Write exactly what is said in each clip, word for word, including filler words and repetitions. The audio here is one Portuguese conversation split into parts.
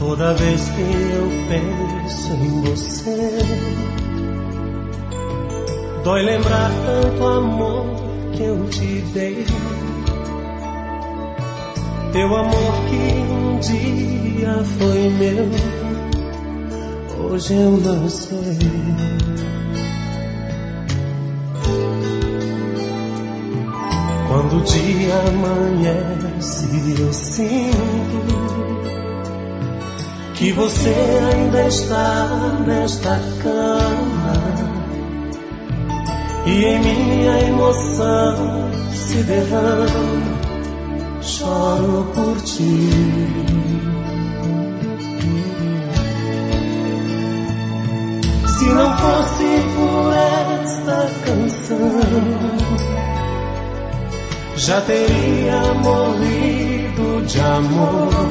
Toda vez que eu penso em você, dói lembrar tanto amor que eu te dei. Teu amor que um dia foi meu, hoje eu não sei. Quando o dia amanhece, eu sinto que você ainda está nesta cama, e em minha emoção se derrama. Choro por ti. Se não fosse por esta canção, já teria morrido de amor.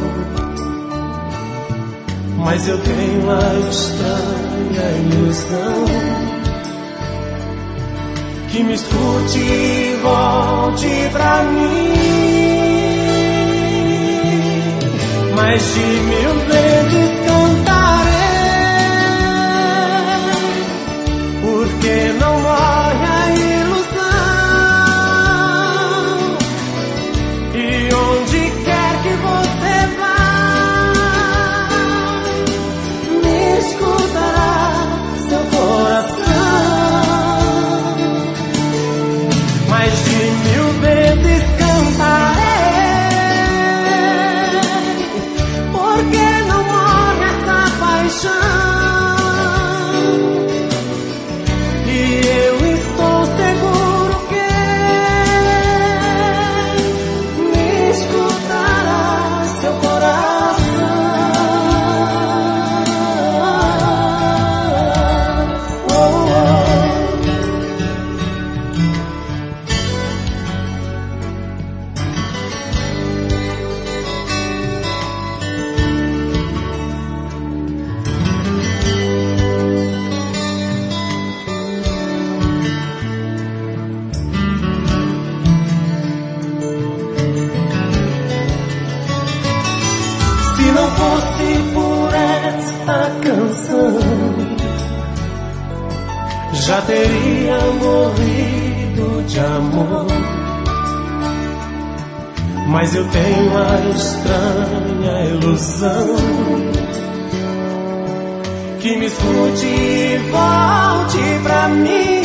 Mas eu tenho a estranha ilusão que me escute e volte pra mim. Mais de mil vezes cantarei, porque não morre a ilusão. E onde quer que você vá, me escutará seu coração. Mais de mil vezes cantarei, e eu estou seguro que me escutará seu coração. Oh, oh. Se não fosse por esta canção, já teria morrido de amor. Mas eu tenho a estranha ilusão que me escute e volte pra mim.